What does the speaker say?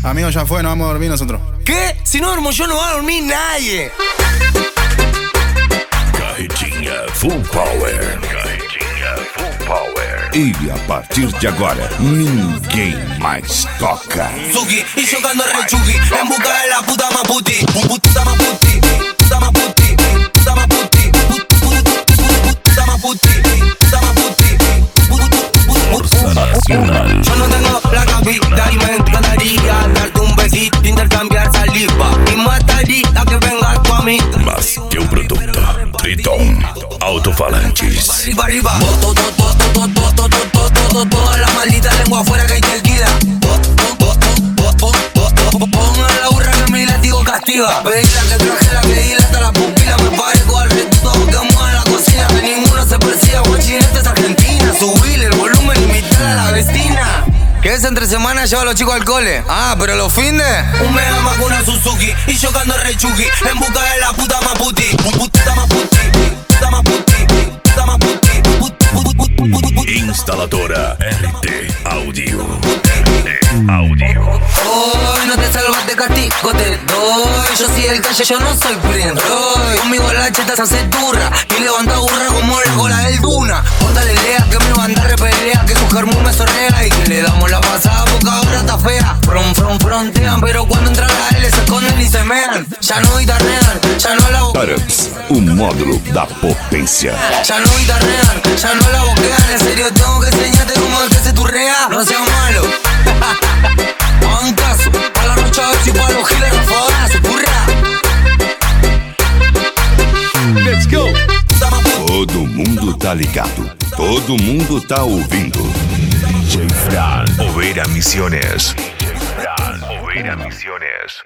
Amigo, ya fue, nos vamos a dormir nosotros. ¿Qué? Si no duermo yo no va a dormir nadie. Carretinha Full Power. Carretinha Full Power. E a partir de agora, ninguém mais toca. Suki y jogando rechuki en busca de la puta maputi. Puta maputi, puta maputi, puta maputi, puta maputi, puta maputi. Força Nacional. Yo no tengo la capital y me encantaría darte un besito, intercambiar saliva y mataría que vengas tú a mí. Mas que o produto, Triton, alto-falantes. Arriba, arriba. Toda la maldita lengua afuera que hay que alquila. Ponga la burra que mi látigo castiga. Pedila que traje la que dilata la pupila. Me parezco al resto que mueve en la cocina. Que ninguno se persiga, guachineta es Argentina. Subile el volumen y imitar a la vecina. Que es entre semana lleva a los chicos al cole. Ah, pero los findes. Un mega más con una Suzuki y chocando rechuki en busca de la puta maputi. Puta maputi, puta maputi, puta maputi. Instaladora RT Audio. Audio. Hoy no te salvas de castigo, te doy. Yo soy el calle, yo no soy Prince Roy. Conmigo la cheta se hace turra y levanta burra como la cola del Duna. Póntale lea que mi banda repelea, que su germú me sorrea y que le damos la pasada porque ahora está fea. Frontean, pero cuando entra la L se esconden y se mean. Ya no guitarrean, ya no la boquean. Tarax, o módulo da potência. Ya no guitarrean, ya no la boquean. En serio tengo que enseñarte cómo es que se turrea. No seas malo. Hagan caso, pa' la noche a ver si pa' los giles rafagazo, curra. Let's go! Todo mundo tá ligado, todo mundo tá ouvindo. DJ Fran, Oveira Misiones. DJ Fran, Oveira Misiones.